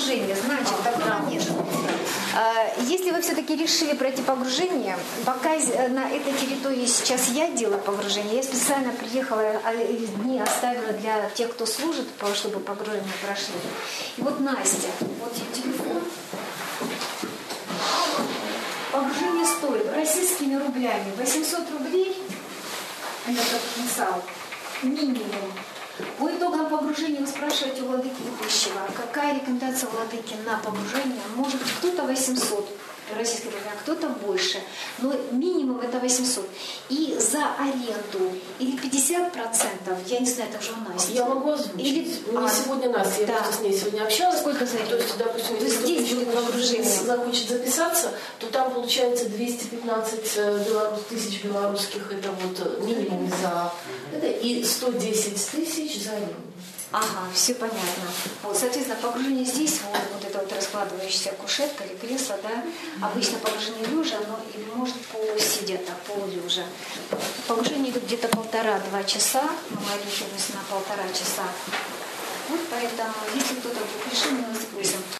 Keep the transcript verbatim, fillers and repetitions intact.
погружение, значит, такого нет. Если вы все-таки решили пройти погружение, пока на этой территории сейчас я делаю погружение, я специально приехала, дни оставила для тех, кто служит, чтобы погружение прошли. И вот Настя, вот телефон. Погружение стоит российскими рублями восемьсот рублей, это как писал, минимум. По итогам погружения вы спрашиваете у владыки ведущего, какая рекомендация владыки на погружение. Может кто-то восемьсот российских рублей, а кто-то больше. Но минимум это восемьсот. И за аренду или пятьдесят процентов, я не знаю, это уже у нас. Я могу озвучить. Или... Ну, не а, сегодня нас, я да. просто с ней сегодня общалась. Сколько за аренду? То есть, допустим, если кто-то погружение захочет записаться, то там получается двести пятнадцать белорус, тысяч белорусских, это вот минимум за это, и сто десять тысяч за аренду. Ага, все понятно. Вот, соответственно, погружение здесь, вот, вот это вот раскладывающаяся кушетка или кресло, да, обычно погружение лежа, но или может полусидя, так, полулежа. Погружение идет где-то полтора-два часа, мы ориентируемся на полтора часа. Вот поэтому, если кто-то вдруг решил, мы вас спросим.